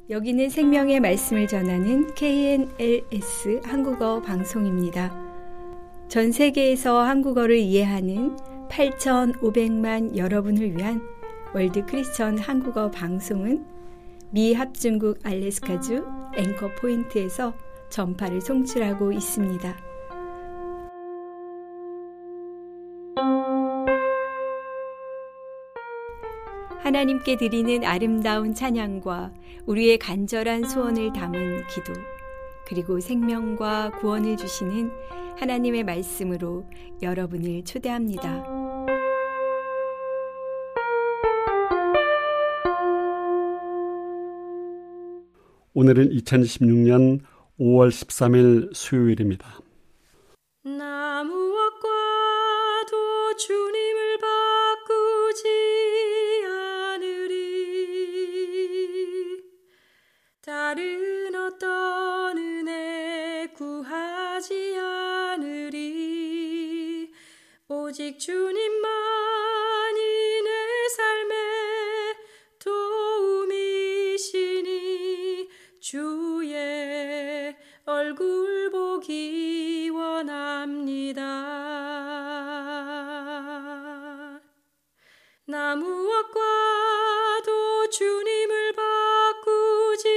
여기는 생명의 말씀을 전하는 KNLS 한국어 방송입니다. 전 세계에서 한국어를 이해하는 8,500만 여러분을 위한 월드 크리스천 한국어 방송은 미 합중국 알래스카주 앵커 포인트에서 전파를 송출하고 있습니다. 하나님께 드리는 아름다운 찬양과 우리의 간절한 소원을 담은 기도, 그리고 생명과 구원을 주시는 하나님의 말씀으로 여러분을 초대합니다. 오늘은 2016년 5월 13일 수요일입니다. 나무와 과도 주님을 바꾸지 않으리. 다른 어떤 은혜 구하지 않으리. 오직 주님만이 내 삶의 도움이시니 주의 얼굴 보기 원합니다. 나무와 과도 주님을 바꾸지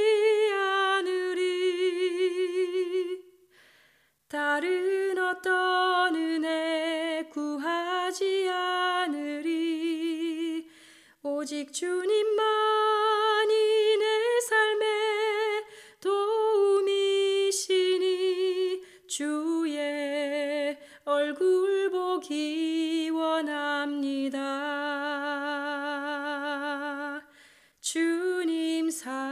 않으리. 다른 어떤 은혜 구하지 않으리. 오직 주님만이 내 삶의 도움이시니 주의 얼굴 보기 원합니다. 주님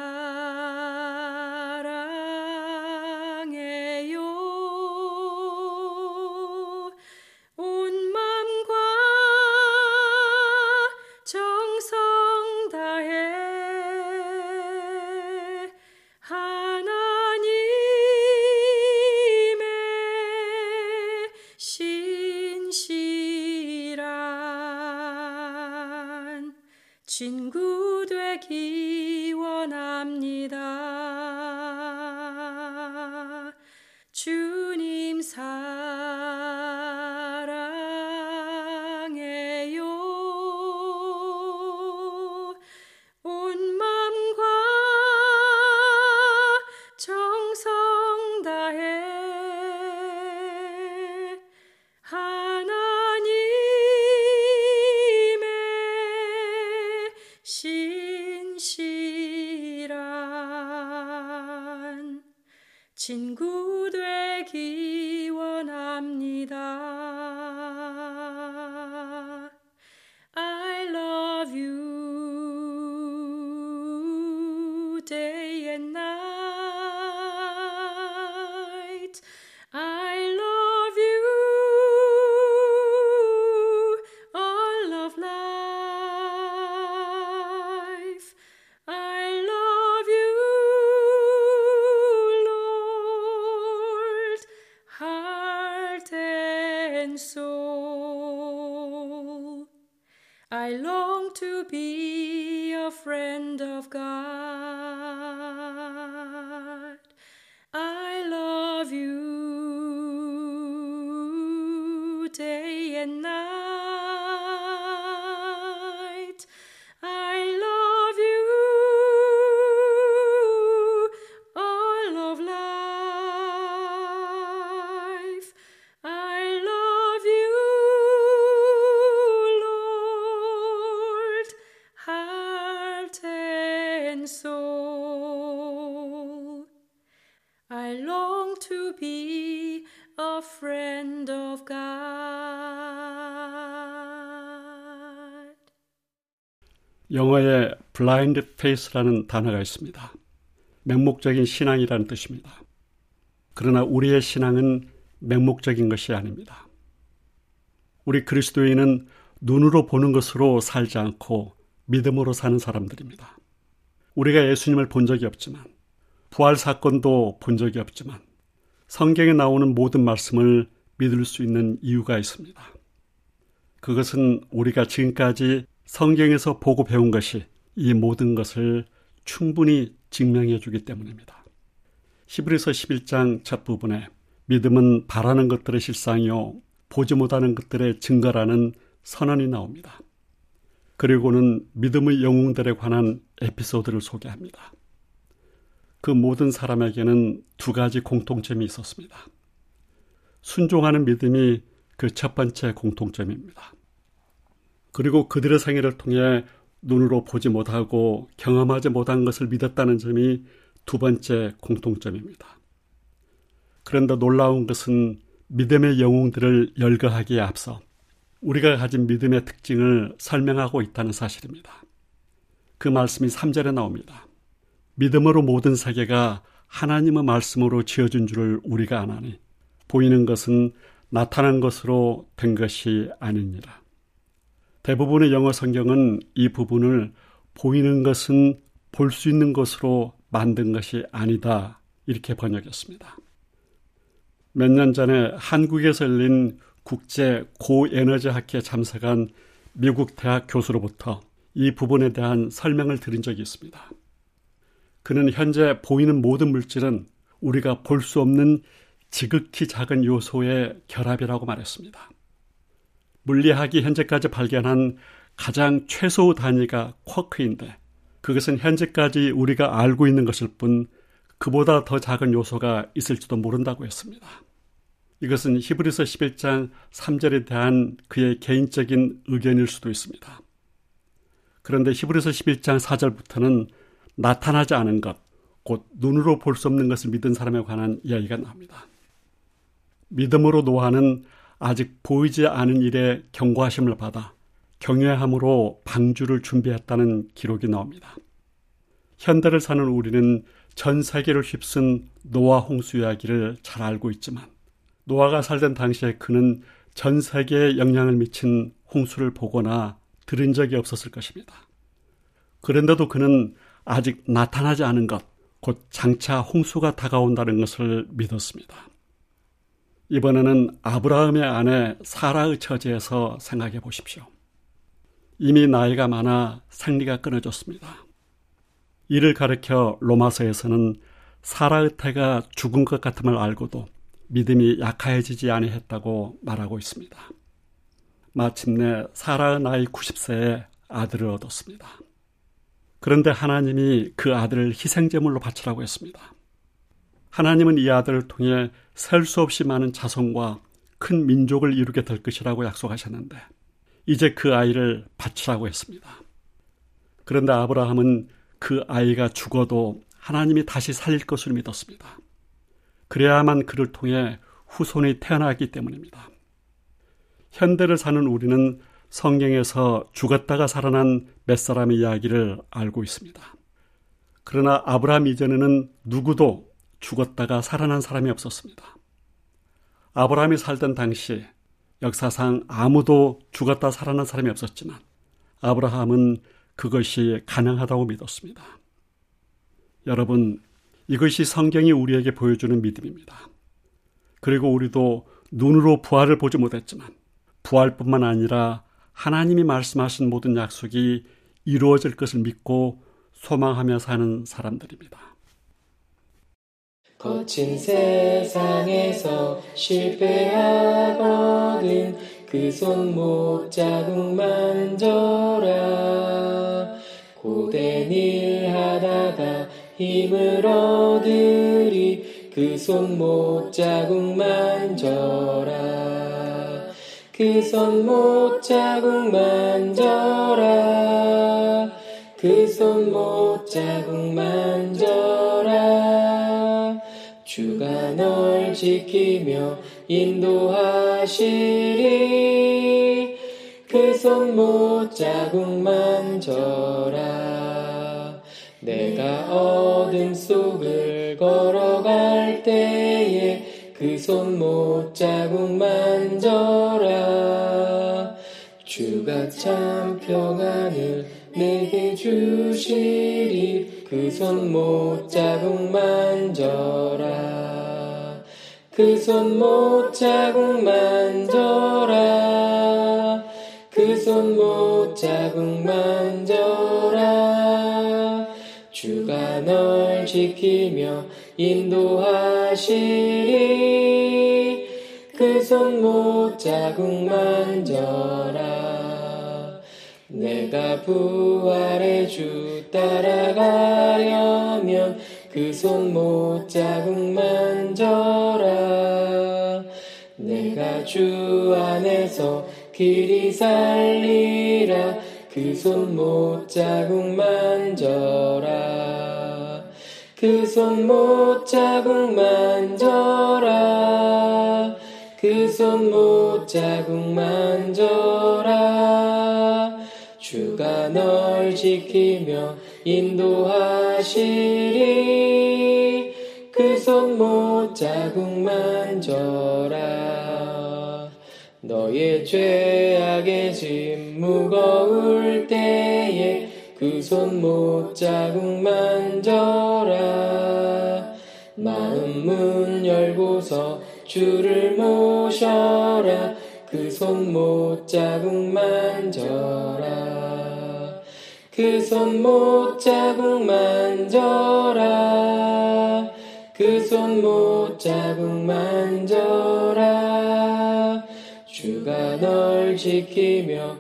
사랑해요. 온 맘과 정성 다해 하나님의 신실한 친구 되기 원합니다. 주님 사랑해요. 온 맘과 정성 다해 하나님의 신실한 친구 되기 원합니다. I love you day and night. I love you all of life. I love you, Lord, heart and soul. I long to be a friend of God. I love you day and night. I love you all of life. I love you, Lord, heart and soul. I long to be a friend of God. 영어에 blind faith라는 단어가 있습니다. 맹목적인 신앙이라는 뜻입니다. 그러나 우리의 신앙은 맹목적인 것이 아닙니다. 우리 그리스도인은 눈으로 보는 것으로 살지 않고 믿음으로 사는 사람들입니다. 우리가 예수님을 본 적이 없지만, 부활 사건도 본 적이 없지만 성경에 나오는 모든 말씀을 믿을 수 있는 이유가 있습니다. 그것은 우리가 지금까지 성경에서 보고 배운 것이 이 모든 것을 충분히 증명해 주기 때문입니다. 히브리서 11장 첫 부분에 믿음은 바라는 것들의 실상이요 보지 못하는 것들의 증거라는 선언이 나옵니다. 그리고는 믿음의 영웅들에 관한 에피소드를 소개합니다. 그 모든 사람에게는 두 가지 공통점이 있었습니다. 순종하는 믿음이 그 첫 번째 공통점입니다. 그리고 그들의 생애를 통해 눈으로 보지 못하고 경험하지 못한 것을 믿었다는 점이 두 번째 공통점입니다. 그런데 놀라운 것은 믿음의 영웅들을 열거하기에 앞서 우리가 가진 믿음의 특징을 설명하고 있다는 사실입니다. 그 말씀이 3절에 나옵니다. 믿음으로 모든 세계가 하나님의 말씀으로 지어진 줄을 우리가 아나니 보이는 것은 나타난 것으로 된 것이 아니니라. 대부분의 영어 성경은 이 부분을 보이는 것은 볼 수 있는 것으로 만든 것이 아니다 이렇게 번역했습니다. 몇 년 전에 한국에서 열린 국제 고에너지 학회에 참석한 미국 대학 교수로부터 이 부분에 대한 설명을 들은 적이 있습니다. 그는 현재 보이는 모든 물질은 우리가 볼 수 없는 지극히 작은 요소의 결합이라고 말했습니다. 물리학이 현재까지 발견한 가장 최소 단위가 쿼크인데 그것은 현재까지 우리가 알고 있는 것일 뿐 그보다 더 작은 요소가 있을지도 모른다고 했습니다. 이것은 히브리서 11장 3절에 대한 그의 개인적인 의견일 수도 있습니다. 그런데 히브리서 11장 4절부터는 나타나지 않은 것, 곧 눈으로 볼 수 없는 것을 믿은 사람에 관한 이야기가 나옵니다. 믿음으로 노아는 아직 보이지 않은 일에 경고하심을 받아 경외함으로 방주를 준비했다는 기록이 나옵니다. 현대를 사는 우리는 전 세계를 휩쓴 노아 홍수 이야기를 잘 알고 있지만 노아가 살던 당시에 그는 전 세계에 영향을 미친 홍수를 보거나 들은 적이 없었을 것입니다. 그런데도 그는 아직 나타나지 않은 것, 곧 장차 홍수가 다가온다는 것을 믿었습니다. 이번에는 아브라함의 아내 사라의 처지에서 생각해 보십시오. 이미 나이가 많아 생리가 끊어졌습니다. 이를 가리켜 로마서에서는 사라의 태가 죽은 것 같음을 알고도 믿음이 약해지지 아니했다고 말하고 있습니다. 마침내 사라의 나이 90세에 아들을 얻었습니다. 그런데 하나님이 그 아들을 희생제물로 바치라고 했습니다. 하나님은 이 아들을 통해 셀 수 없이 많은 자손과 큰 민족을 이루게 될 것이라고 약속하셨는데 이제 그 아이를 바치라고 했습니다. 그런데 아브라함은 그 아이가 죽어도 하나님이 다시 살릴 것을 믿었습니다. 그래야만 그를 통해 후손이 태어나기 때문입니다. 현대를 사는 우리는 성경에서 죽었다가 살아난 몇 사람의 이야기를 알고 있습니다. 그러나 아브라함 이전에는 누구도 죽었다가 살아난 사람이 없었습니다. 아브라함이 살던 당시 역사상 아무도 죽었다 살아난 사람이 없었지만 아브라함은 그것이 가능하다고 믿었습니다. 여러분, 이것이 성경이 우리에게 보여주는 믿음입니다. 그리고 우리도 눈으로 부활을 보지 못했지만 부활뿐만 아니라 하나님이 말씀하신 모든 약속이 이루어질 것을 믿고 소망하며 사는 사람들입니다. 거친 세상에서 실패하거든 그 손목 자국 만져라. 고된 일 하다가 힘을 얻으리 그 손목 자국 만져라. 그 손목 자국 만져라. 그 손목 자국 만져라. 주가 널 지키며 인도하시리. 그 손목 자국 만져라. 내가 어둠 속을 걸어갈 때에 그 손목 자국 만져라. 주가 참 평안을 내게 주시리. 그 손목 자국 만져라. 그 손목 자국 만져라. 그 손목 자국 만져라. 주가 널 지키며 인도하시리. 그 손 못 자국 만져라. 내가 부활의 주 따라가려면 그 손 못 자국 만져라. 내가 주 안에서 길이 살리라. 그 손 못 자국 만져라. 그 손 못 자국 만져라. 그 손 못 자국 만져라. 주가 널 지키며 인도하시리. 그 손 못 자국 만져라. 너의 죄악의 짐 무거울 때에 그 손 못 자국 만져라. 마음 문 열고서 주를 모셔라. 그 손 못 자국 만져라. 그 손 못 자국 만져라. 그 손 못 자국 만져라. 주가 널 지키며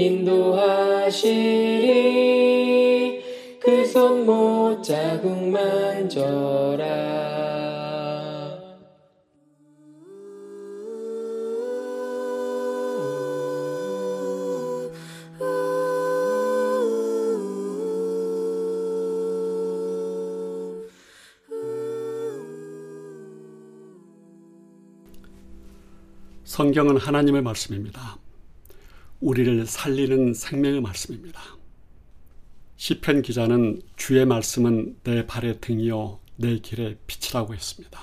인도하시리. 그 손 못 자국 만져라. 성경은 하나님의 말씀입니다. 우리를 살리는 생명의 말씀입니다. 시편 기자는 주의 말씀은 내 발의 등이요 내 길의 빛이라고 했습니다.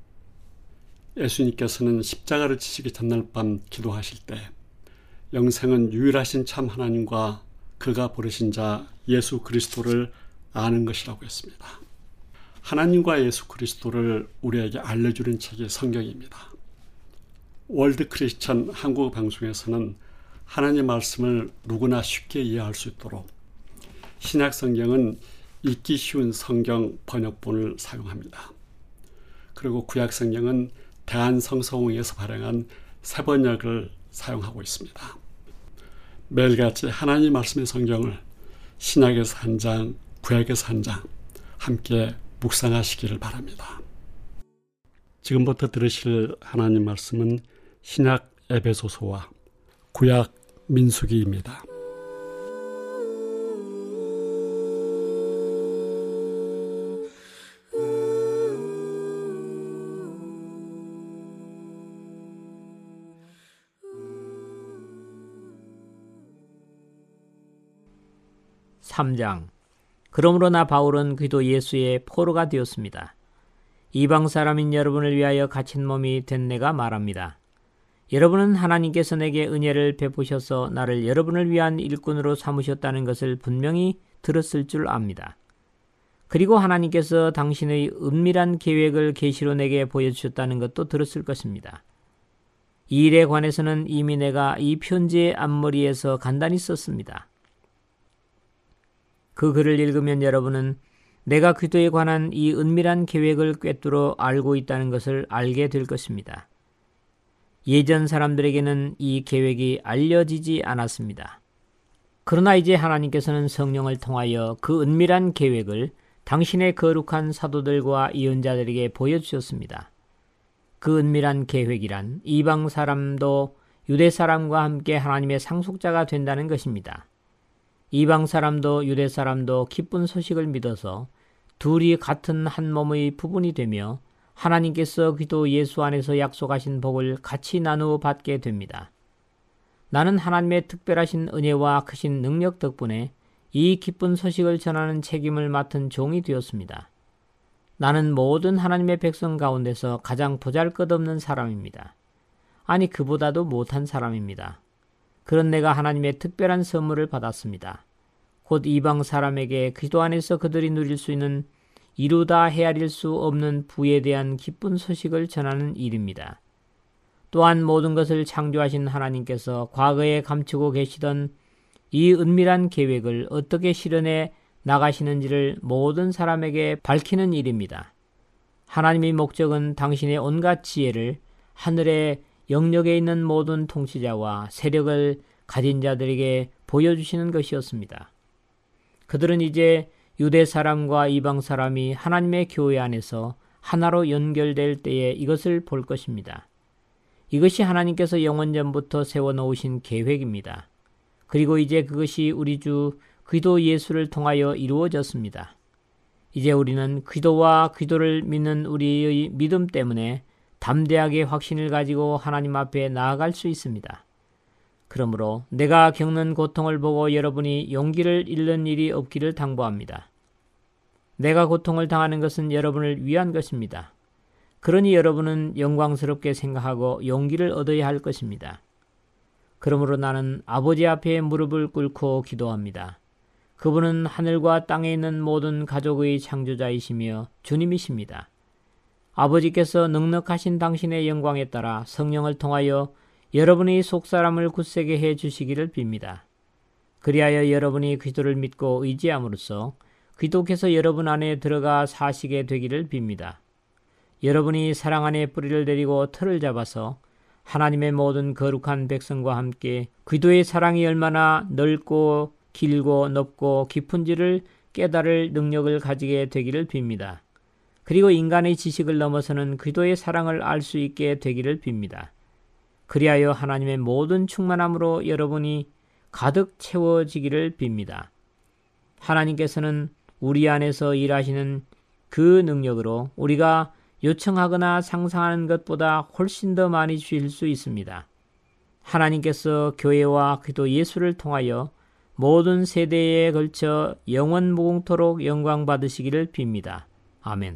예수님께서는 십자가를 지시기 전날 밤 기도하실 때 영생은 유일하신 참 하나님과 그가 부르신 자 예수 그리스도를 아는 것이라고 했습니다. 하나님과 예수 그리스도를 우리에게 알려주는 책이 성경입니다. 월드 크리스천 한국어 방송에서는 하나님 말씀을 누구나 쉽게 이해할 수 있도록 신약 성경은 읽기 쉬운 성경 번역본을 사용합니다. 그리고 구약 성경은 대한성서공회에서 발행한 새 번역을 사용하고 있습니다. 매일같이 하나님 말씀의 성경을 신약에서 한 장, 구약에서 한 장 함께 묵상하시기를 바랍니다. 지금부터 들으실 하나님 말씀은 신약 에베소서와 구약 민수기입니다. (3장) 그러므로 나 바울은 그리스도 예수의 포로가 되었습니다. 이방 사람인 여러분을 위하여 갇힌 몸이 된 내가 말합니다. 여러분은 하나님께서 내게 은혜를 베푸셔서 나를 여러분을 위한 일꾼으로 삼으셨다는 것을 분명히 들었을 줄 압니다. 그리고 하나님께서 당신의 은밀한 계획을 계시로 내게 보여주셨다는 것도 들었을 것입니다. 이 일에 관해서는 이미 내가 이 편지의 앞머리에서 간단히 썼습니다. 그 글을 읽으면 여러분은 내가 그리스도에 관한 이 은밀한 계획을 꿰뚫어 알고 있다는 것을 알게 될 것입니다. 예전 사람들에게는 이 계획이 알려지지 않았습니다. 그러나 이제 하나님께서는 성령을 통하여 그 은밀한 계획을 당신의 거룩한 사도들과 예언자들에게 보여주셨습니다. 그 은밀한 계획이란 이방 사람도 유대 사람과 함께 하나님의 상속자가 된다는 것입니다. 이방 사람도 유대 사람도 기쁜 소식을 믿어서 둘이 같은 한 몸의 부분이 되며 하나님께서 그리스도 예수 안에서 약속하신 복을 같이 나누어 받게 됩니다. 나는 하나님의 특별하신 은혜와 크신 능력 덕분에 이 기쁜 소식을 전하는 책임을 맡은 종이 되었습니다. 나는 모든 하나님의 백성 가운데서 가장 보잘것없는 사람입니다. 아니, 그보다도 못한 사람입니다. 그런 내가 하나님의 특별한 선물을 받았습니다. 곧 이방 사람에게 그리스도 안에서 그들이 누릴 수 있는 이루다 헤아릴 수 없는 부에 대한 기쁜 소식을 전하는 일입니다. 또한 모든 것을 창조하신 하나님께서 과거에 감추고 계시던 이 은밀한 계획을 어떻게 실현해 나가시는지를 모든 사람에게 밝히는 일입니다. 하나님의 목적은 당신의 온갖 지혜를 하늘의 영역에 있는 모든 통치자와 세력을 가진 자들에게 보여주시는 것이었습니다. 그들은 이제 유대 사람과 이방 사람이 하나님의 교회 안에서 하나로 연결될 때에 이것을 볼 것입니다. 이것이 하나님께서 영원전부터 세워놓으신 계획입니다. 그리고 이제 그것이 우리 주 그리스도 예수를 통하여 이루어졌습니다. 이제 우리는 그리스도를 믿는 우리의 믿음 때문에 담대하게 확신을 가지고 하나님 앞에 나아갈 수 있습니다. 그러므로 내가 겪는 고통을 보고 여러분이 용기를 잃는 일이 없기를 당부합니다. 내가 고통을 당하는 것은 여러분을 위한 것입니다. 그러니 여러분은 영광스럽게 생각하고 용기를 얻어야 할 것입니다. 그러므로 나는 아버지 앞에 무릎을 꿇고 기도합니다. 그분은 하늘과 땅에 있는 모든 가족의 창조자이시며 주님이십니다. 아버지께서 넉넉하신 당신의 영광에 따라 성령을 통하여 여러분의 속사람을 굳세게 해 주시기를 빕니다. 그리하여 여러분이 그리스도를 믿고 의지함으로써 그리스도께서 여러분 안에 들어가 사시게 되기를 빕니다. 여러분이 사랑 안에 뿌리를 내리고 틀을 잡아서 하나님의 모든 거룩한 백성과 함께 그리스도의 사랑이 얼마나 넓고 길고 높고 깊은지를 깨달을 능력을 가지게 되기를 빕니다. 그리고 인간의 지식을 넘어서는 그리스도의 사랑을 알 수 있게 되기를 빕니다. 그리하여 하나님의 모든 충만함으로 여러분이 가득 채워지기를 빕니다. 하나님께서는 우리 안에서 일하시는 그 능력으로 우리가 요청하거나 상상하는 것보다 훨씬 더 많이 주실 수 있습니다. 하나님께서 교회와 그리스도 예수를 통하여 모든 세대에 걸쳐 영원 무궁토록 영광 받으시기를 빕니다. 아멘.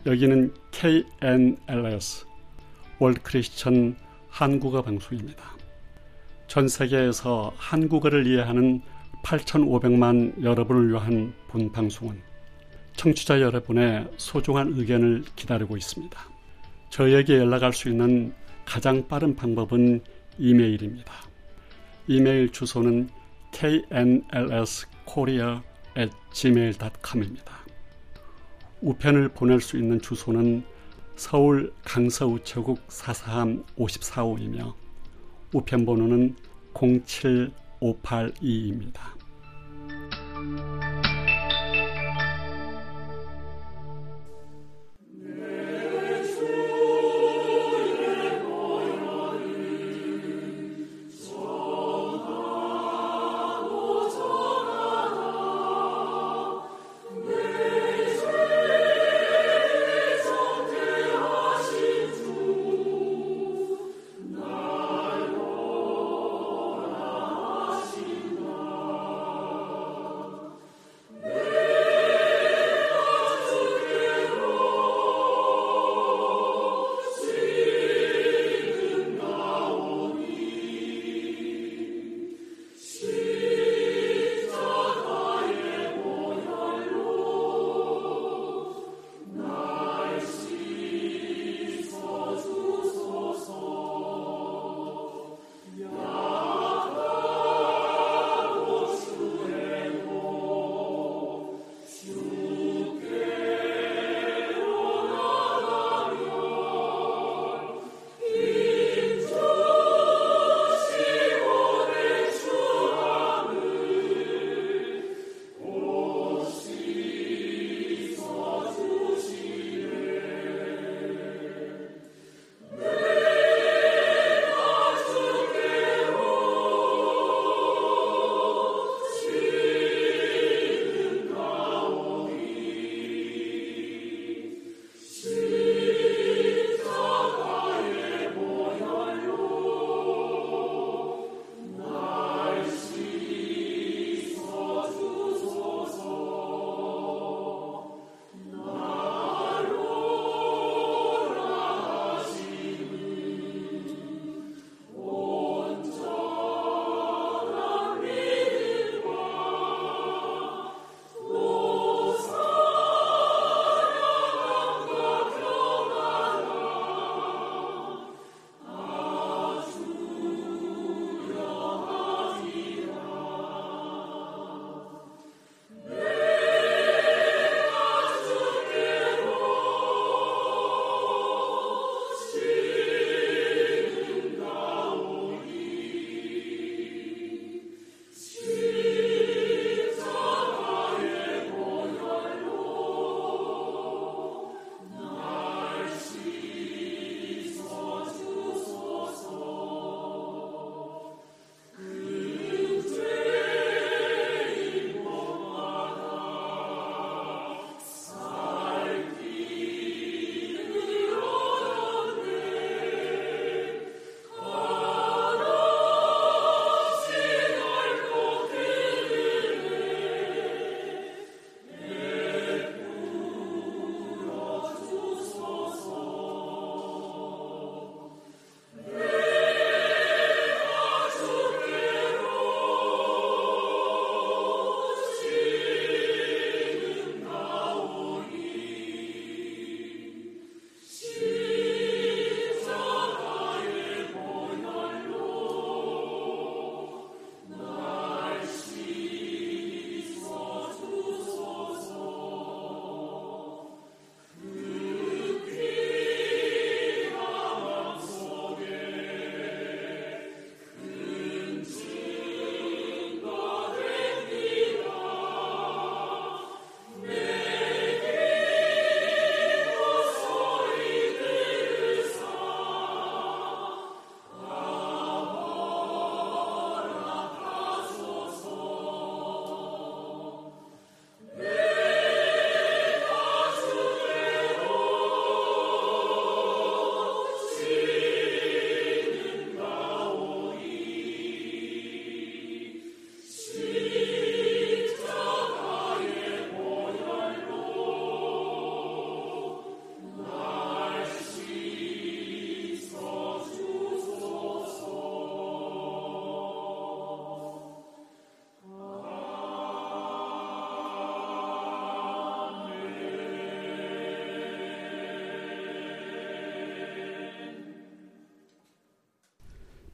여기는 KNLS 월드 크리스천 한국어 방송입니다. 전 세계에서 한국어를 이해하는 8,500만 여러분을 위한 본 방송은 청취자 여러분의 소중한 의견을 기다리고 있습니다. 저에게 연락할 수 있는 가장 빠른 방법은 이메일입니다. 이메일 주소는 knlskorea@gmail.com입니다. 우편을 보낼 수 있는 주소는 서울 강서우체국 443 54호이며 우편번호는 07582입니다.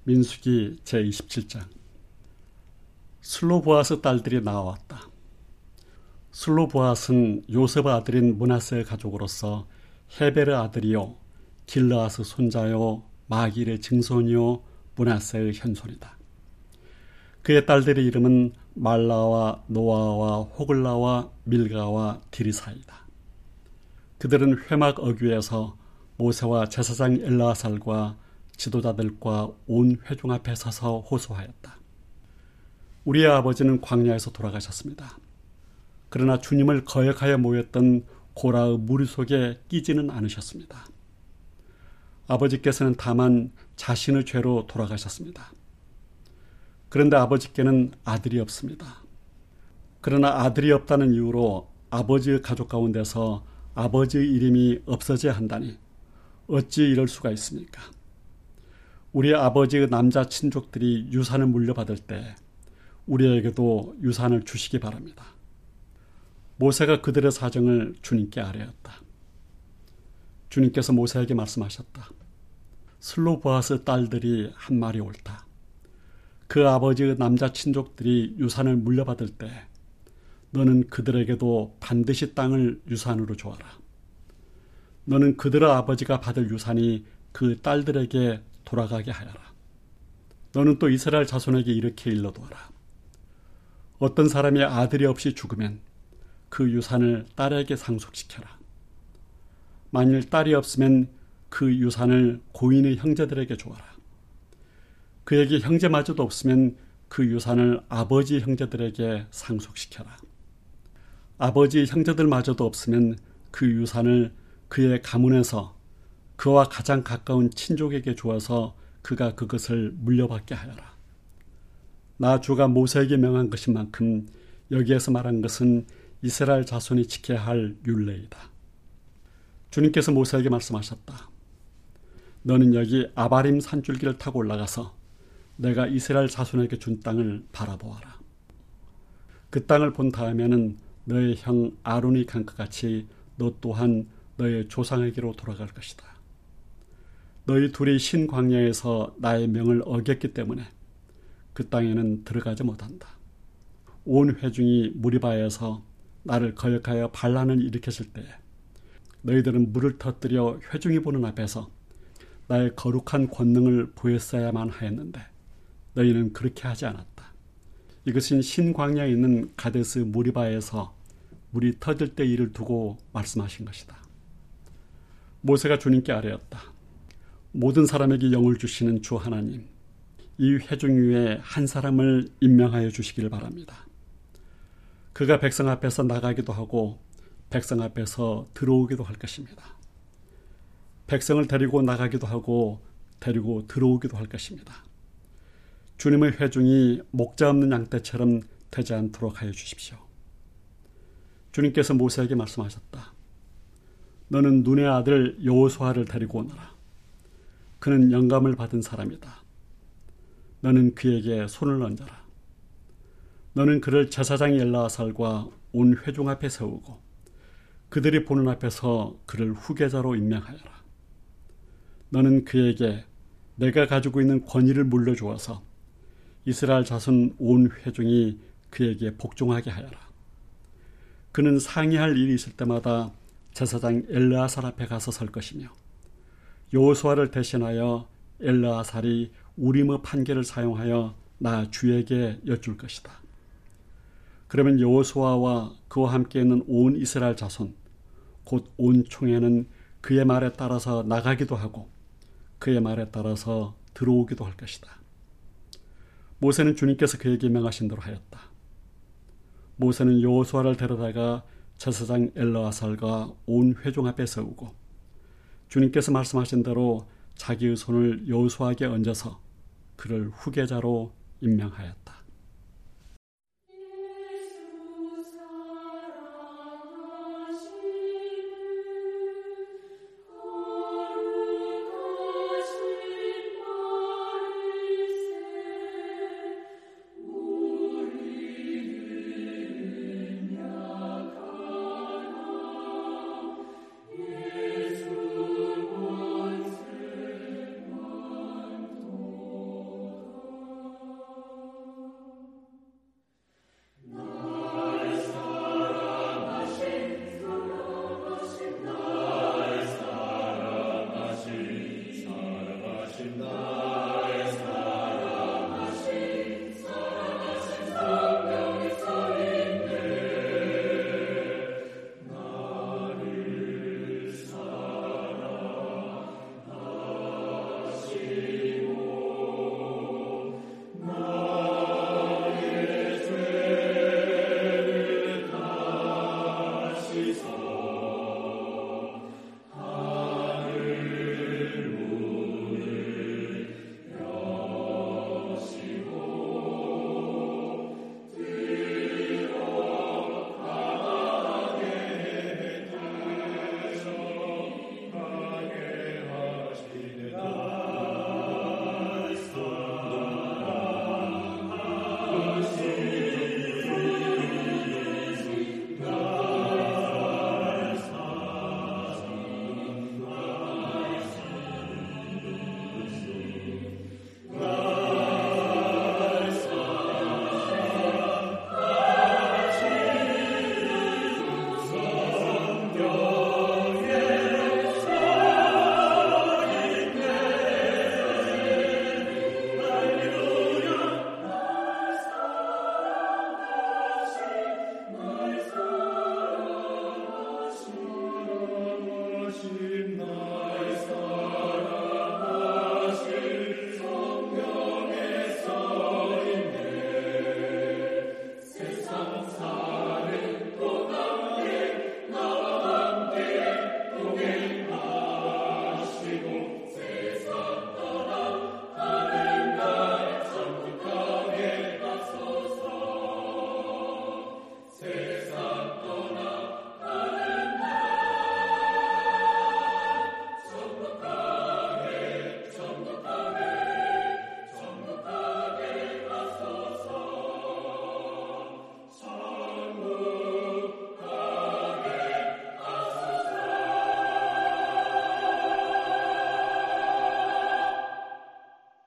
민수기 제27장. 슬로보아스 딸들이 나왔다. 슬로보아스는 요셉 아들인 므낫세의 가족으로서 헤베르 아들이요 길르아스 손자요 마길의 증손이요 므낫세의 현손이다. 그의 딸들의 이름은 말라와 노아와 호글라와 밀가와 디리사이다. 그들은 회막 어귀에서 모세와 제사장 엘르아살과 지도자들과 온 회중 앞에 서서 호소하였다. 우리의 아버지는 광야에서 돌아가셨습니다. 그러나 주님을 거역하여 모였던 고라의 무리 속에 끼지는 않으셨습니다. 아버지께서는 다만 자신의 죄로 돌아가셨습니다. 그런데 아버지께는 아들이 없습니다. 그러나 아들이 없다는 이유로 아버지의 가족 가운데서 아버지의 이름이 없어져야 한다니 어찌 이럴 수가 있습니까? 우리 아버지의 남자 친족들이 유산을 물려받을 때 우리에게도 유산을 주시기 바랍니다. 모세가 그들의 사정을 주님께 아뢰었다. 주님께서 모세에게 말씀하셨다. 슬로보아스 딸들이 한 말이 옳다. 그 아버지의 남자 친족들이 유산을 물려받을 때 너는 그들에게도 반드시 땅을 유산으로 주어라. 너는 그들의 아버지가 받을 유산이 그 딸들에게 돌아가게 하여라. 너는 또 이스라엘 자손에게 이렇게 일러두어라. 어떤 사람이 아들이 없이 죽으면 그 유산을 딸에게 상속시켜라. 만일 딸이 없으면 그 유산을 고인의 형제들에게 주어라. 그에게 형제마저도 없으면 그 유산을 아버지 형제들에게 상속시켜라. 아버지 형제들마저도 없으면 그 유산을 그의 가문에서 그와 가장 가까운 친족에게 주어서 그가 그것을 물려받게 하여라. 나 주가 모세에게 명한 것인 만큼 여기에서 말한 것은 이스라엘 자손이 지켜야 할 율례이다. 주님께서 모세에게 말씀하셨다. 너는 여기 아바림 산줄기를 타고 올라가서 내가 이스라엘 자손에게 준 땅을 바라보아라. 그 땅을 본 다음에는 너의 형 아론이 간 것 같이 너 또한 너의 조상에게로 돌아갈 것이다. 너희 둘이 신광야에서 나의 명을 어겼기 때문에 그 땅에는 들어가지 못한다. 온 회중이 무리바에서 나를 거역하여 반란을 일으켰을 때에 너희들은 물을 터뜨려 회중이 보는 앞에서 나의 거룩한 권능을 보였어야만 하였는데 너희는 그렇게 하지 않았다. 이것은 신광야에 있는 가데스 무리바에서 물이 터질 때 일을 두고 말씀하신 것이다. 모세가 주님께 아뢰었다. 모든 사람에게 영을 주시는 주 하나님, 이 회중 위에 한 사람을 임명하여 주시기를 바랍니다. 그가 백성 앞에서 나가기도 하고 백성 앞에서 들어오기도 할 것입니다. 백성을 데리고 나가기도 하고 데리고 들어오기도 할 것입니다. 주님의 회중이 목자 없는 양떼처럼 되지 않도록 하여 주십시오. 주님께서 모세에게 말씀하셨다. 너는 눈의 아들 여호수아를 데리고 오너라. 그는 영감을 받은 사람이다. 너는 그에게 손을 얹어라. 너는 그를 제사장 엘르아살과 온 회중 앞에 세우고 그들이 보는 앞에서 그를 후계자로 임명하여라. 너는 그에게 내가 가지고 있는 권위를 물려주어서 이스라엘 자손 온 회중이 그에게 복종하게 하여라. 그는 상의할 일이 있을 때마다 제사장 엘르아살 앞에 가서 설 것이며 여호수아를 대신하여 엘르아살이 우림의 판결을 사용하여 나 주에게 여쭐 것이다. 그러면 여호수아와 그와 함께 있는 온 이스라엘 자손 곧 온 총회는 그의 말에 따라서 나가기도 하고 그의 말에 따라서 들어오기도 할 것이다. 모세는 주님께서 그에게 명하신 대로 하였다. 모세는 여호수아를 데려다가 제사장 엘르아살과 온 회중 앞에 세우고 주님께서 말씀하신 대로 자기의 손을 여호수아에게 얹어서 그를 후계자로 임명하였다.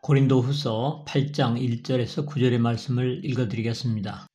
고린도후서 8장 1절에서 9절의 말씀을 읽어드리겠습니다.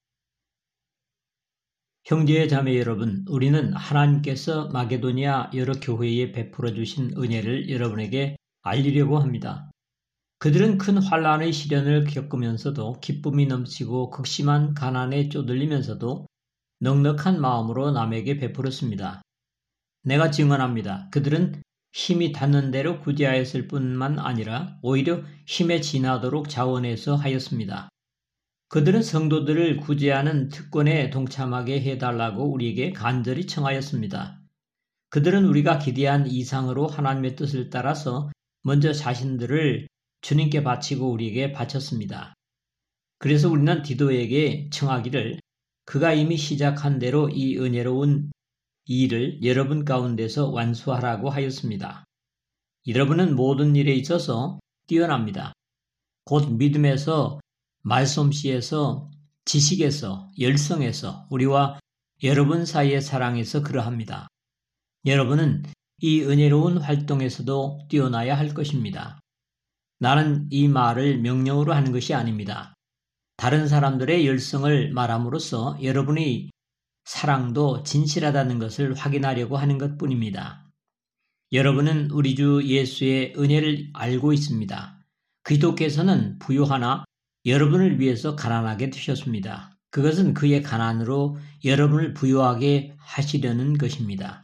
형제 자매 여러분, 우리는 하나님께서 마게도니아 여러 교회에 베풀어 주신 은혜를 여러분에게 알리려고 합니다. 그들은 큰 환난의 시련을 겪으면서도 기쁨이 넘치고 극심한 가난에 쪼들리면서도 넉넉한 마음으로 남에게 베풀었습니다. 내가 증언합니다. 그들은 힘이 닿는 대로 구제하였을 뿐만 아니라 오히려 힘에 지나도록 자원해서 하였습니다. 그들은 성도들을 구제하는 특권에 동참하게 해달라고 우리에게 간절히 청하였습니다. 그들은 우리가 기대한 이상으로 하나님의 뜻을 따라서 먼저 자신들을 주님께 바치고 우리에게 바쳤습니다. 그래서 우리는 디도에게 청하기를 그가 이미 시작한 대로 이 은혜로운 이 일을 여러분 가운데서 완수하라고 하였습니다. 여러분은 모든 일에 있어서 뛰어납니다. 곧 믿음에서, 말솜씨에서, 지식에서, 열성에서, 우리와 여러분 사이의 사랑에서 그러합니다. 여러분은 이 은혜로운 활동에서도 뛰어나야 할 것입니다. 나는 이 말을 명령으로 하는 것이 아닙니다. 다른 사람들의 열성을 말함으로써 여러분의 사랑도 진실하다는 것을 확인하려고 하는 것뿐입니다. 여러분은 우리 주 예수의 은혜를 알고 있습니다. 그리스도께서는 부유하나 여러분을 위해서 가난하게 되셨습니다. 그것은 그의 가난으로 여러분을 부유하게 하시려는 것입니다.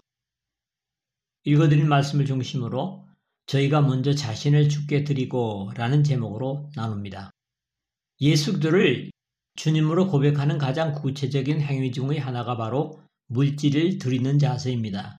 읽어드린 말씀을 중심으로 저희가 먼저 자신을 주께 드리고 라는 제목으로 나눕니다. 예수 그리스도를 주님으로 고백하는 가장 구체적인 행위 중의 하나가 바로 물질을 드리는 자세입니다.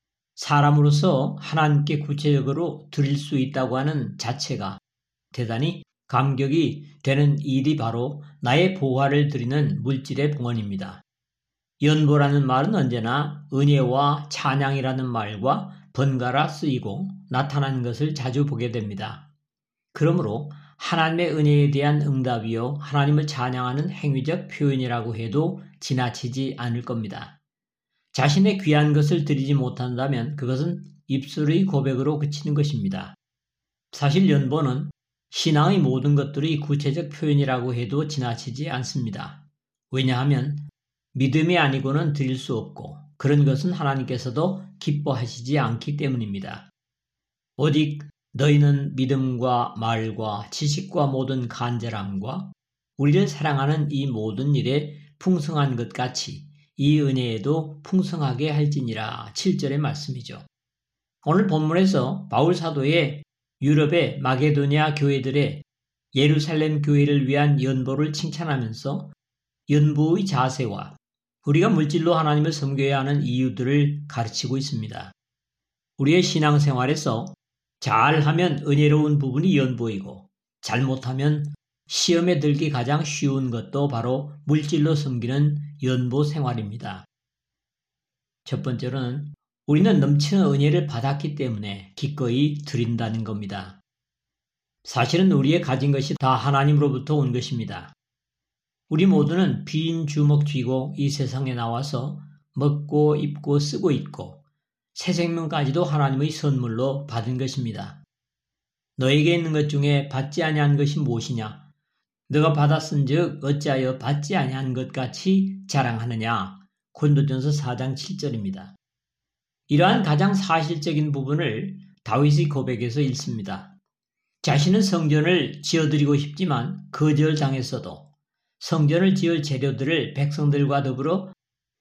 사람으로서 하나님께 구체적으로 드릴 수 있다고 하는 자체가 대단히 감격이 되는 일이 바로 나의 보화를 드리는 물질의 봉헌입니다. 연보라는 말은 언제나 은혜와 찬양이라는 말과 번갈아 쓰이고 나타나는 것을 자주 보게 됩니다. 그러므로 하나님의 은혜에 대한 응답이요 하나님을 찬양하는 행위적 표현이라고 해도 지나치지 않을 겁니다. 자신의 귀한 것을 드리지 못한다면 그것은 입술의 고백으로 그치는 것입니다. 사실 연보는 신앙의 모든 것들의 구체적 표현이라고 해도 지나치지 않습니다. 왜냐하면 믿음이 아니고는 드릴 수 없고 그런 것은 하나님께서도 기뻐하시지 않기 때문입니다. 오직 너희는 믿음과 말과 지식과 모든 간절함과 우리를 사랑하는 이 모든 일에 풍성한 것 같이 이 은혜에도 풍성하게 할지니라 7절의 말씀이죠. 오늘 본문에서 바울 사도의 유럽의 마게도니아 교회들의 예루살렘 교회를 위한 연보를 칭찬하면서 연보의 자세와 우리가 물질로 하나님을 섬겨야 하는 이유들을 가르치고 있습니다. 우리의 신앙생활에서 잘하면 은혜로운 부분이 연보이고 잘못하면 시험에 들기 가장 쉬운 것도 바로 물질로 섬기는 연보 생활입니다. 첫 번째로는 우리는 넘치는 은혜를 받았기 때문에 기꺼이 드린다는 겁니다. 사실은 우리의 가진 것이 다 하나님으로부터 온 것입니다. 우리 모두는 빈 주먹 쥐고 이 세상에 나와서 먹고 입고 쓰고 있고 새 생명까지도 하나님의 선물로 받은 것입니다. 너에게 있는 것 중에 받지 아니한 것이 무엇이냐? 너가 받았은즉 어찌하여 받지 아니한 것 같이 자랑하느냐? 고린도전서 4장 7절입니다. 이러한 가장 사실적인 부분을 다윗의 고백에서 읽습니다. 자신은 성전을 지어드리고 싶지만 거절당했어도 성전을 지을 재료들을 백성들과 더불어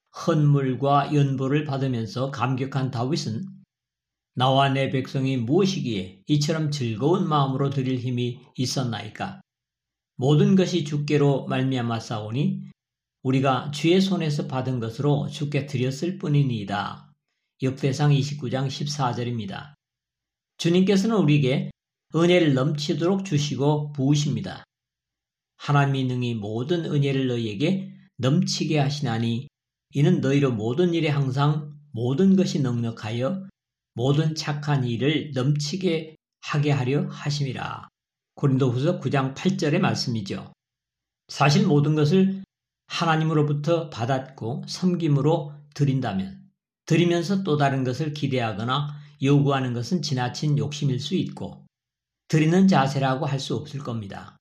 헌물과 연보를 받으면서 감격한 다윗은 나와 내 백성이 무엇이기에 이처럼 즐거운 마음으로 드릴 힘이 있었나이까? 모든 것이 주께로 말미암았사오니 우리가 주의 손에서 받은 것으로 주께 드렸을 뿐이니이다. 역대상 29장 14절입니다. 주님께서는 우리에게 은혜를 넘치도록 주시고 부으십니다. 하나님이 능히 모든 은혜를 너희에게 넘치게 하시나니 이는 너희로 모든 일에 항상 모든 것이 넉넉하여 모든 착한 일을 넘치게 하게 하려 하심이라. 고린도후서 9장 8절의 말씀이죠. 사실 모든 것을 하나님으로부터 받았고 섬김으로 드린다면 드리면서 또 다른 것을 기대하거나 요구하는 것은 지나친 욕심일 수 있고 드리는 자세라고 할 수 없을 겁니다.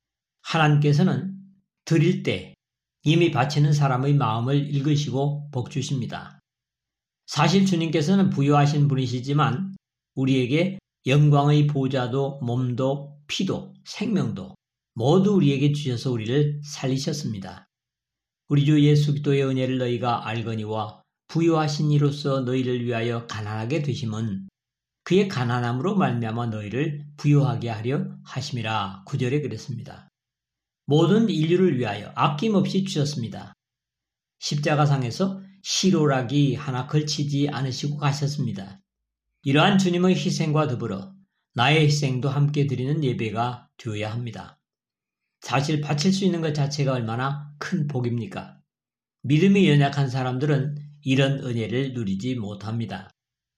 하나님께서는 드릴 때 이미 바치는 사람의 마음을 읽으시고 복 주십니다. 사실 주님께서는 부유하신 분이시지만 우리에게 영광의 보좌도 몸도 피도 생명도 모두 우리에게 주셔서 우리를 살리셨습니다. 우리 주 예수 그리스도의 은혜를 너희가 알거니와 부유하신 이로써 너희를 위하여 가난하게 되심은 그의 가난함으로 말미암아 너희를 부유하게 하려 하심이라. 9절에 그랬습니다. 모든 인류를 위하여 아낌없이 주셨습니다. 십자가상에서 시로라기 하나 걸치지 않으시고 가셨습니다. 이러한 주님의 희생과 더불어 나의 희생도 함께 드리는 예배가 되어야 합니다. 사실 바칠 수 있는 것 자체가 얼마나 큰 복입니까? 믿음이 연약한 사람들은 이런 은혜를 누리지 못합니다.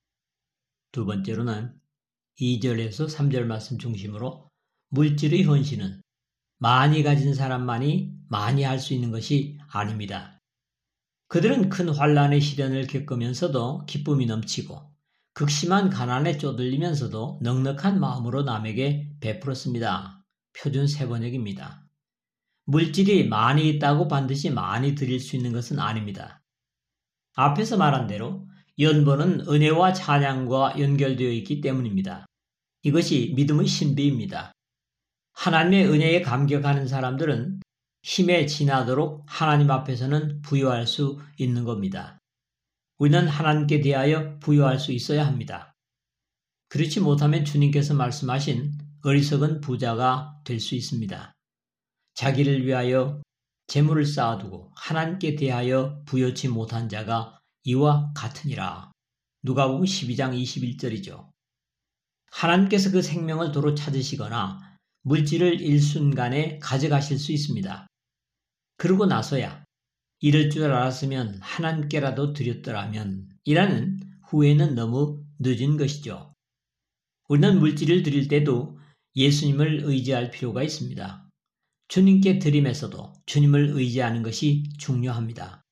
두 번째로는 2절에서 3절 말씀 중심으로 물질의 헌신은 많이 가진 사람만이 많이 할 수 있는 것이 아닙니다. 그들은 큰 환난의 시련을 겪으면서도 기쁨이 넘치고 극심한 가난에 쪼들리면서도 넉넉한 마음으로 남에게 베풀었습니다. 표준 세번역입니다. 물질이 많이 있다고 반드시 많이 드릴 수 있는 것은 아닙니다. 앞에서 말한 대로 연보는 은혜와 찬양과 연결되어 있기 때문입니다. 이것이 믿음의 신비입니다. 하나님의 은혜에 감격하는 사람들은 힘에 지나도록 하나님 앞에서는 부유할 수 있는 겁니다. 우리는 하나님께 대하여 부유할 수 있어야 합니다. 그렇지 못하면 주님께서 말씀하신 어리석은 부자가 될 수 있습니다. 자기를 위하여 재물을 쌓아두고 하나님께 대하여 부여치 못한 자가 이와 같으니라. 누가복음 12장 21절이죠. 하나님께서 그 생명을 도로 찾으시거나 물질을 일순간에 가져가실 수 있습니다. 그러고 나서야 이럴 줄 알았으면 하나님께라도 드렸더라면 이라는 후회는 너무 늦은 것이죠. 우리는 물질을 드릴 때도 예수님을 의지할 필요가 있습니다. 주님께 드림에서도 주님을 의지하는 것이 중요합니다.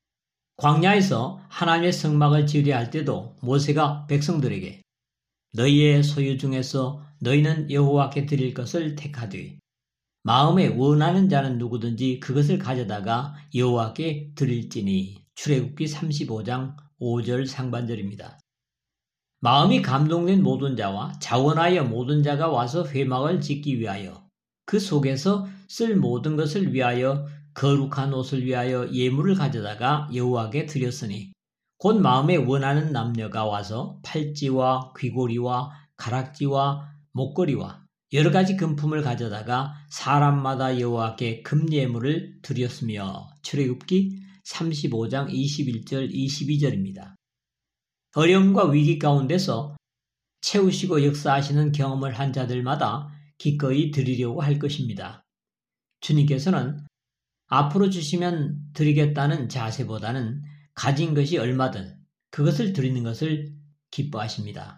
광야에서 하나님의 성막을 지으려 할 때도 모세가 백성들에게 너희의 소유 중에서 너희는 여호와께 드릴 것을 택하되 마음에 원하는 자는 누구든지 그것을 가져다가 여호와께 드릴지니. 출애굽기 35장 5절 상반절입니다. 마음이 감동된 모든 자와 자원하여 모든 자가 와서 회막을 짓기 위하여 그 속에서 쓸 모든 것을 위하여 거룩한 옷을 위하여 예물을 가져다가 여호와께 드렸으니 곧 마음에 원하는 남녀가 와서 팔찌와 귀고리와 가락지와 목걸이와 여러 가지 금품을 가져다가 사람마다 여호와께 금예물을 드렸으며. 출애굽기 35장 21절 22절입니다. 어려움과 위기 가운데서 채우시고 역사하시는 경험을 한 자들마다 기꺼이 드리려고 할 것입니다. 주님께서는 앞으로 주시면 드리겠다는 자세보다는 가진 것이 얼마든 그것을 드리는 것을 기뻐하십니다.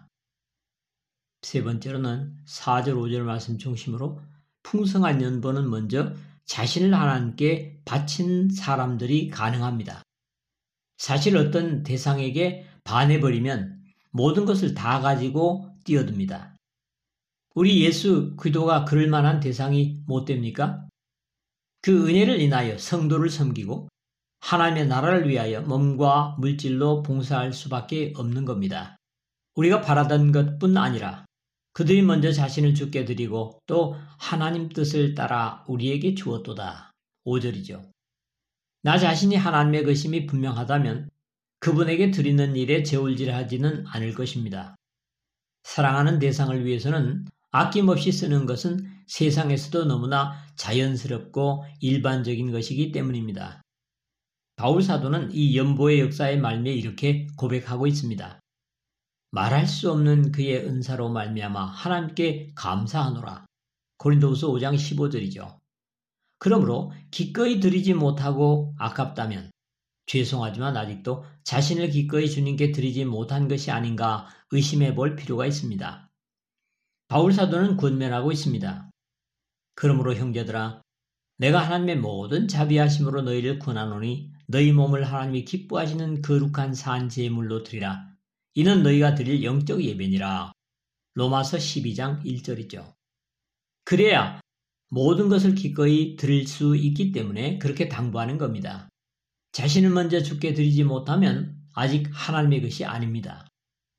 세 번째로는 4절 5절 말씀 중심으로 풍성한 연보는 먼저 자신을 하나님께 바친 사람들이 가능합니다. 사실 어떤 대상에게 반해버리면 모든 것을 다 가지고 뛰어듭니다. 우리 예수 그리스도가 그럴 만한 대상이 못 됩니까? 그 은혜를 인하여 성도를 섬기고 하나님의 나라를 위하여 몸과 물질로 봉사할 수밖에 없는 겁니다. 우리가 바라던 것뿐 아니라 그들이 먼저 자신을 주께 드리고 또 하나님 뜻을 따라 우리에게 주었도다. 5절이죠. 나 자신이 하나님의 것임이 분명하다면 그분에게 드리는 일에 저울질하지는 않을 것입니다. 사랑하는 대상을 위해서는 아낌없이 쓰는 것은 세상에서도 너무나 자연스럽고 일반적인 것이기 때문입니다. 바울 사도는 이 연보의 역사의 말미에 이렇게 고백하고 있습니다. 말할 수 없는 그의 은사로 말미암아 하나님께 감사하노라. 고린도후서 5장 15절이죠. 그러므로 기꺼이 드리지 못하고 아깝다면 죄송하지만 아직도 자신을 기꺼이 주님께 드리지 못한 것이 아닌가 의심해 볼 필요가 있습니다. 바울 사도는 권면하고 있습니다. 그러므로 형제들아 내가 하나님의 모든 자비하심으로 너희를 권하노니 너희 몸을 하나님이 기뻐하시는 거룩한 산 제물로 드리라. 이는 너희가 드릴 영적 예배니라. 로마서 12장 1절이죠. 그래야 모든 것을 기꺼이 드릴 수 있기 때문에 그렇게 당부하는 겁니다. 자신을 먼저 주께 드리지 못하면 아직 하나님의 것이 아닙니다.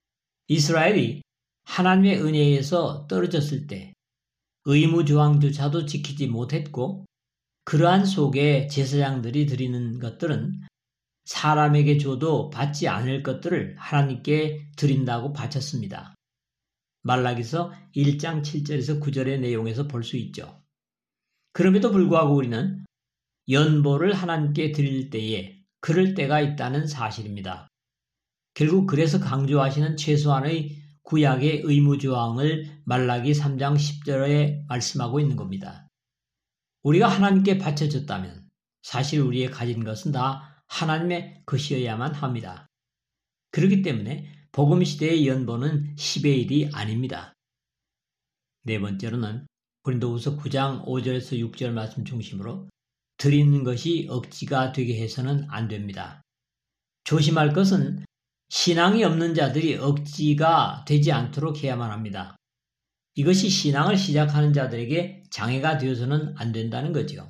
이스라엘이 하나님의 은혜에서 떨어졌을 때 의무조항조차도 지키지 못했고 그러한 속에 제사장들이 드리는 것들은 사람에게 줘도 받지 않을 것들을 하나님께 드린다고 바쳤습니다. 말라기서 1장 7절에서 9절의 내용에서 볼 수 있죠. 그럼에도 불구하고 우리는 연보를 하나님께 드릴 때에 그럴 때가 있다는 사실입니다. 결국 그래서 강조하시는 최소한의 구약의 의무조항을 말라기 3장 10절에 말씀하고 있는 겁니다. 우리가 하나님께 바쳐졌다면 사실 우리의 가진 것은 다 하나님의 것이어야만 합니다. 그렇기 때문에 복음시대의 연보는 10의 1이 아닙니다. 네 번째로는 고린도후서 9장 5절에서 6절 말씀 중심으로 드리는 것이 억지가 되게 해서는 안 됩니다. 조심할 것은 신앙이 없는 자들이 억지가 되지 않도록 해야만 합니다. 이것이 신앙을 시작하는 자들에게 장애가 되어서는 안 된다는 거죠.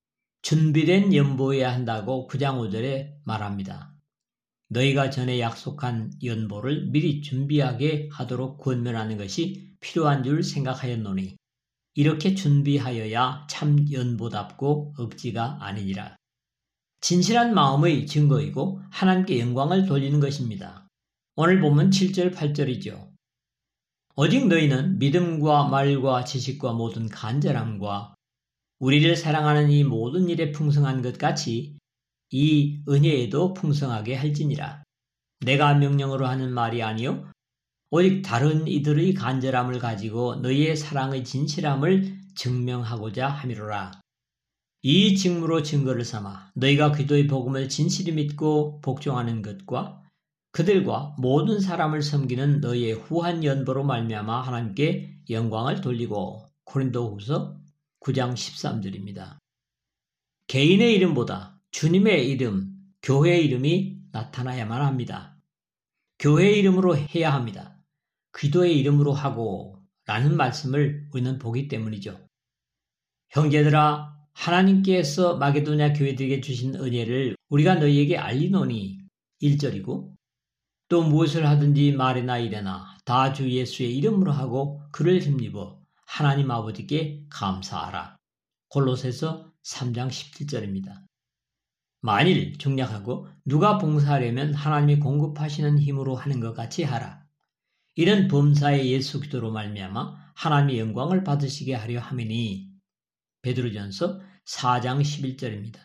준비된 연보해야 한다고 9장 5절에 말합니다. 너희가 전에 약속한 연보를 미리 준비하게 하도록 권면하는 것이 필요한 줄 생각하였노니 이렇게 준비하여야 참 연보답고 억지가 아니니라. 진실한 마음의 증거이고 하나님께 영광을 돌리는 것입니다. 오늘 본문 7절 8절이죠. 오직 너희는 믿음과 말과 지식과 모든 간절함과 우리를 사랑하는 이 모든 일에 풍성한 것 같이 이 은혜에도 풍성하게 할지니라. 내가 명령으로 하는 말이 아니요 오직 다른 이들의 간절함을 가지고 너희의 사랑의 진실함을 증명하고자 함이로라. 이 직무로 증거를 삼아 너희가 그리스도의 복음을 진실히 믿고 복종하는 것과 그들과 모든 사람을 섬기는 너희의 후한 연보로 말미암아 하나님께 영광을 돌리고. 고린도후서 9장 13절입니다. 개인의 이름보다 주님의 이름, 교회의 이름이 나타나야만 합니다. 교회의 이름으로 해야 합니다. 기도의 이름으로 하고 라는 말씀을 우리는 보기 때문이죠. 형제들아, 하나님께서 마게도냐 교회들에게 주신 은혜를 우리가 너희에게 알리노니 1절이고 또 무엇을 하든지 말이나 이래나 다 주 예수의 이름으로 하고 그를 힘입어 하나님 아버지께 감사하라. 골로새서 3장 17절입니다. 만일 중략하고 누가 봉사하려면 하나님이 공급하시는 힘으로 하는 것 같이 하라. 이런 범사의 예수 기도로 말미암아 하나님의 영광을 받으시게 하려 함이니. 베드로전서 4장 11절입니다.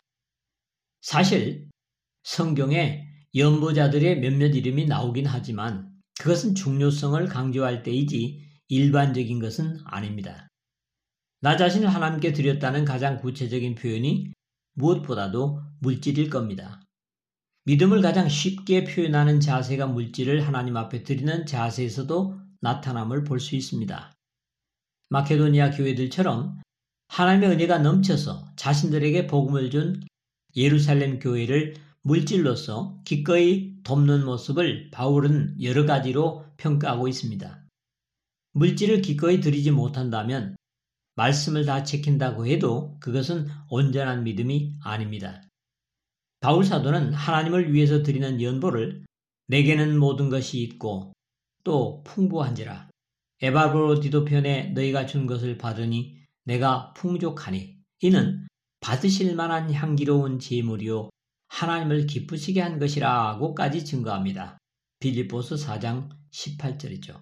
사실 성경에 연보자들의 몇몇 이름이 나오긴 하지만 그것은 중요성을 강조할 때이지 일반적인 것은 아닙니다. 나 자신을 하나님께 드렸다는 가장 구체적인 표현이 무엇보다도 물질일 겁니다. 믿음을 가장 쉽게 표현하는 자세가 물질을 하나님 앞에 드리는 자세에서도 나타남을 볼 수 있습니다. 마케도니아 교회들처럼 하나님의 은혜가 넘쳐서 자신들에게 복음을 준 예루살렘 교회를 물질로서 기꺼이 돕는 모습을 바울은 여러 가지로 평가하고 있습니다. 물질을 기꺼이 드리지 못한다면 말씀을 다 지킨다고 해도 그것은 온전한 믿음이 아닙니다. 바울 사도는 하나님을 위해서 드리는 연보를 내게는 모든 것이 있고 또 풍부한지라 에바브로디도편에 너희가 준 것을 받으니 내가 풍족하니 이는 받으실 만한 향기로운 제물이요 하나님을 기쁘시게 한 것이라고까지 증거합니다. 빌립보서 4장 18절이죠.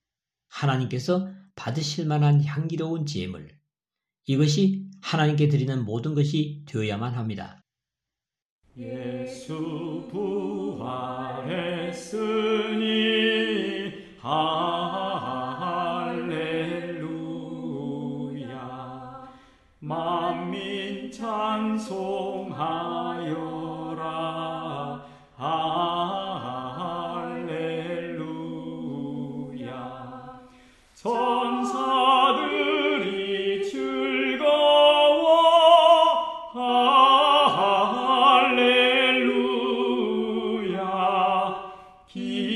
하나님께서 받으실 만한 향기로운 제물, 이것이 하나님께 드리는 모든 것이 되어야만 합니다. 예수 부활했으니 할렐루야 만민 찬송하여라 할렐루야 천사들이 즐거워 할렐루야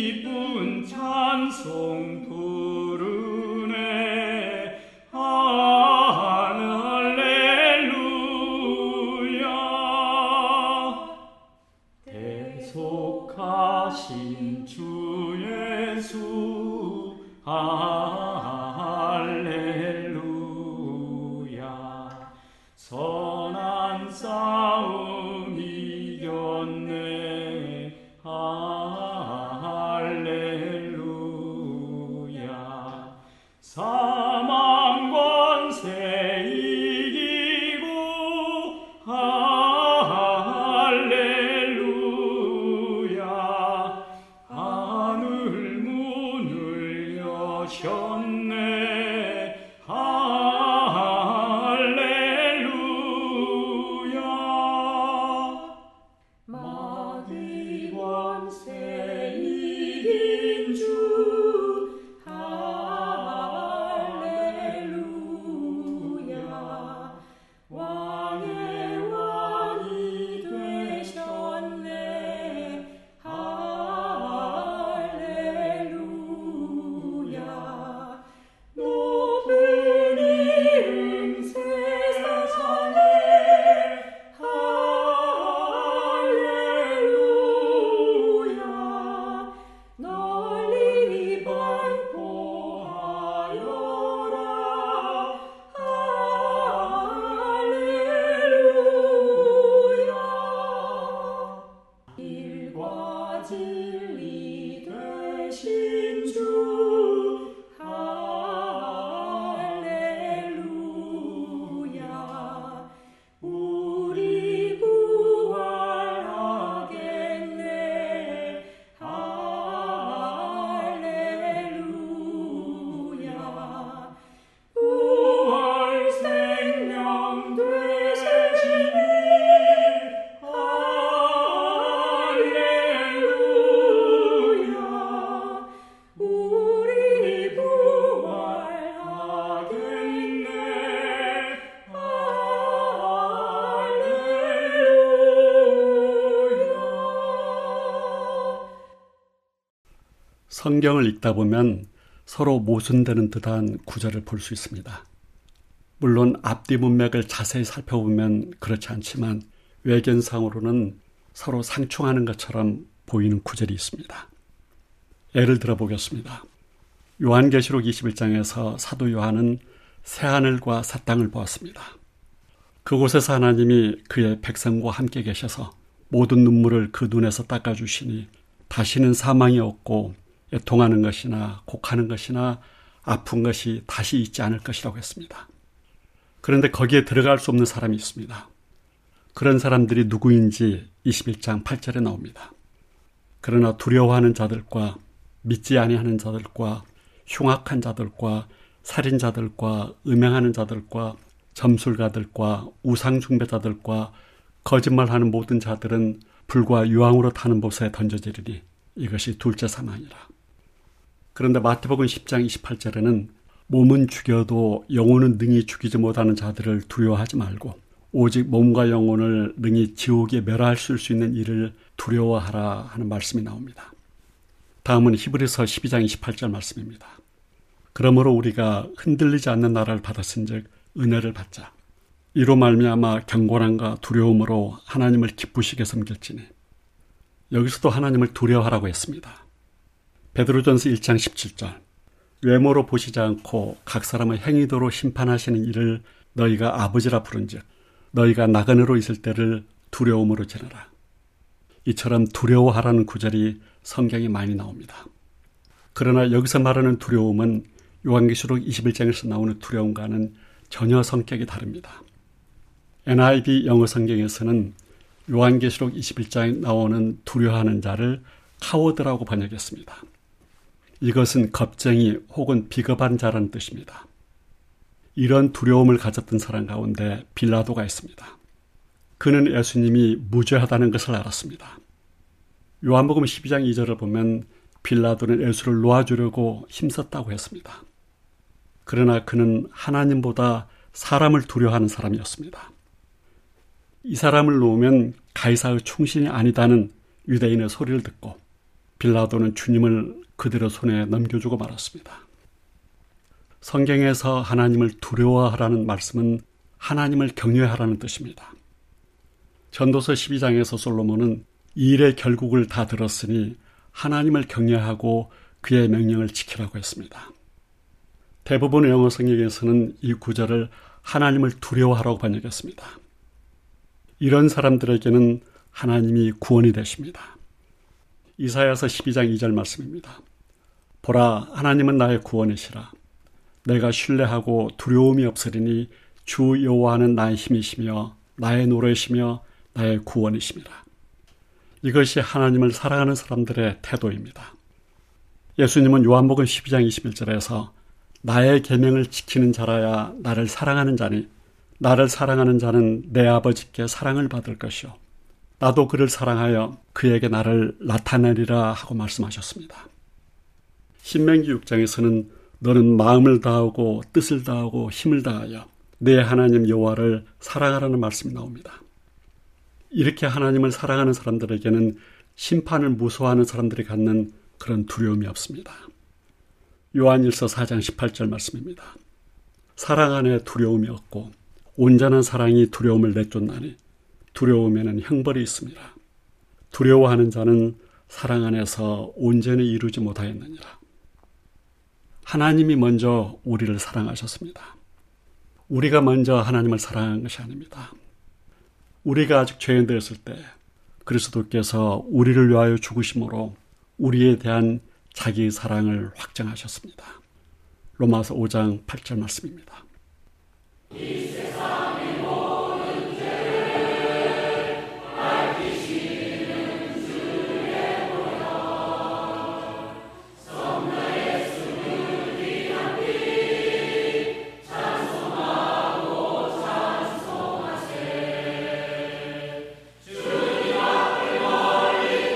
약속하신 주 예수 할렐루야. 선한 싸움 이겼네 할렐루야. 사망 권세 이기고 할렐루야. 하늘 문을 여셨네 할렐루야. 마귀 권세 이긴 주 할렐루야. 왕의 왕이 되셨네 할렐루야. 높은 이름 세상에 할렐루야. 널리 반포하여라 할렐루야. 일과 진리 되신 주 할렐루야. 우리 구원하겠네 할렐루야. 부활 생명 되시니 할렐루야. 우리 부활하겠네 할렐루야. 성경을 읽다 보면 서로 모순되는 듯한 구절을 볼 수 있습니다. 물론 앞뒤 문맥을 자세히 살펴보면 그렇지 않지만 외견상으로는 서로 상충하는 것처럼 보이는 구절이 있습니다. 예를 들어 보겠습니다. 요한계시록 21장에서 사도 요한은 새하늘과 새 땅을 보았습니다. 그곳에서 하나님이 그의 백성과 함께 계셔서 모든 눈물을 그 눈에서 닦아주시니 다시는 사망이 없고 애통하는 것이나 곡하는 것이나 아픈 것이 다시 있지 않을 것이라고 했습니다. 그런데 거기에 들어갈 수 없는 사람이 있습니다. 그런 사람들이 누구인지 21장 8절에 나옵니다. 그러나 두려워하는 자들과 믿지 아니하는 자들과 흉악한 자들과 살인자들과 음행하는 자들과 점술가들과 우상숭배자들과 거짓말하는 모든 자들은 불과 유황으로 타는 못에 던져지리니 이것이 둘째 사망이라. 그런데 마태복음 10장 28절에는 몸은 죽여도 영혼은 능히 죽이지 못하는 자들을 두려워하지 말고 오직 몸과 영혼을 능히 지옥에 멸할 수 있는 일을 두려워하라 하는 말씀이 나옵니다. 다음은 히브리서 12장 28절 말씀입니다. 그러므로 우리가 흔들리지 않는 나라를 받았은즉 은혜를 받자. 이로 말미암아 경건함과 두려움으로 하나님을 기쁘시게 섬길지니. 여기서도 하나님을 두려워하라고 했습니다. 베드로전서 1장 17절. 외모로 보시지 않고 각 사람의 행위도로 심판하시는 이를 너희가 아버지라 부른즉 너희가 나그네로 있을 때를 두려움으로 지내라. 이처럼 두려워하라는 구절이 성경에 많이 나옵니다. 그러나 여기서 말하는 두려움은 요한계시록 21장에서 나오는 두려움과는 전혀 성격이 다릅니다. NIV 영어 성경에서는 요한계시록 21장에 나오는 두려워하는 자를 카워드라고 번역했습니다. 이것은 겁쟁이 혹은 비겁한 자라는 뜻입니다. 이런 두려움을 가졌던 사람 가운데 빌라도가 있습니다. 그는 예수님이 무죄하다는 것을 알았습니다. 요한복음 12장 2절을 보면 빌라도는 예수를 놓아주려고 힘썼다고 했습니다. 그러나 그는 하나님보다 사람을 두려워하는 사람이었습니다. 이 사람을 놓으면 가이사의 충신이 아니다는 유대인의 소리를 듣고 빌라도는 주님을 그들의 손에 넘겨주고 말았습니다. 성경에서 하나님을 두려워하라는 말씀은 하나님을 경외하라는 뜻입니다. 전도서 12장에서 솔로몬은 이 일의 결국을 다 들었으니 하나님을 경외하고 그의 명령을 지키라고 했습니다. 대부분의 영어 성경에서는 이 구절을 하나님을 두려워하라고 번역했습니다. 이런 사람들에게는 하나님이 구원이 되십니다. 이사야서 12장 2절 말씀입니다. 보라, 하나님은 나의 구원이시라. 내가 신뢰하고 두려움이 없으리니 주 여호와는 나의 힘이시며 나의 노래시며 나의 구원이십니다. 이것이 하나님을 사랑하는 사람들의 태도입니다. 예수님은 요한복음 12장 21절에서 나의 계명을 지키는 자라야 나를 사랑하는 자니 나를 사랑하는 자는 내 아버지께 사랑을 받을 것이요 나도 그를 사랑하여 그에게 나를 나타내리라 하고 말씀하셨습니다. 신명기 6장에서는 너는 마음을 다하고 뜻을 다하고 힘을 다하여 내 하나님 여호와를 사랑하라는 말씀이 나옵니다. 이렇게 하나님을 사랑하는 사람들에게는 심판을 무서워하는 사람들이 갖는 그런 두려움이 없습니다. 요한일서 4장 18절 말씀입니다. 사랑 안에 두려움이 없고 온전한 사랑이 두려움을 내쫓나니 두려움에는 형벌이 있습니다. 두려워하는 자는 사랑 안에서 온전히 이루지 못하였느니라. 하나님이 먼저 우리를 사랑하셨습니다. 우리가 먼저 하나님을 사랑한 것이 아닙니다. 우리가 아직 죄인되었을 때 그리스도께서 우리를 위하여 죽으심으로 우리에 대한 자기의 사랑을 확정하셨습니다. 로마서 5장 8절 말씀입니다. 이 세상의 모든 죄를 밝히시는 주의 보혈 성령 예수를 위한 피 찬송하고 찬송하세 주님 앞에 멀리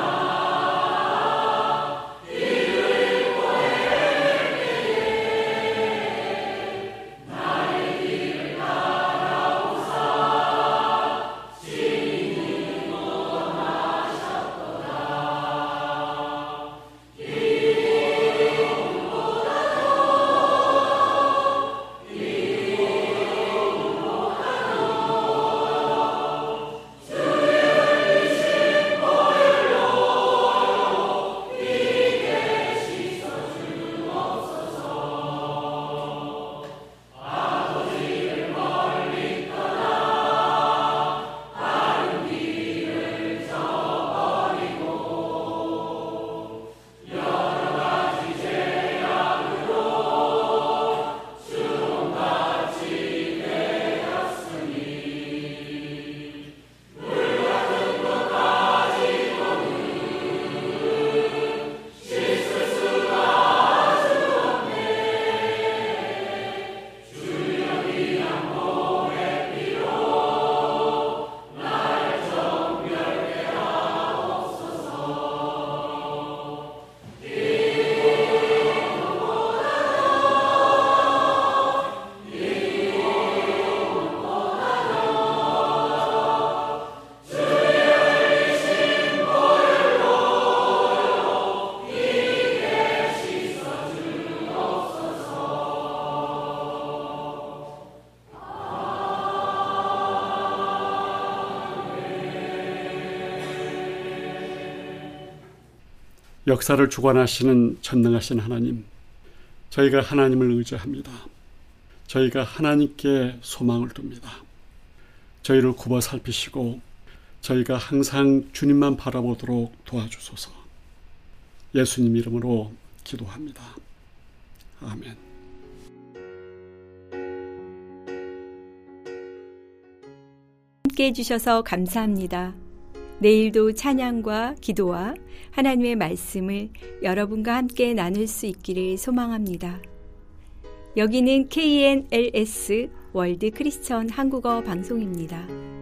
떠나 길을 잃고 헤맬 때에 나의 길을 따라오사 진리는 원하셨도다 역사를 주관하시는 전능하신 하나님, 저희가 하나님을 의지합니다. 저희가 하나님께 소망을 둡니다. 저희를 굽어 살피시고 저희가 항상 주님만 바라보도록 도와주소서. 예수님 이름으로 기도합니다. 아멘. 함께 해주셔서 감사합니다. 내일도 찬양과 기도와 하나님의 말씀을 여러분과 함께 나눌 수 있기를 소망합니다. 여기는 KNLS 월드 크리스천 한국어 방송입니다.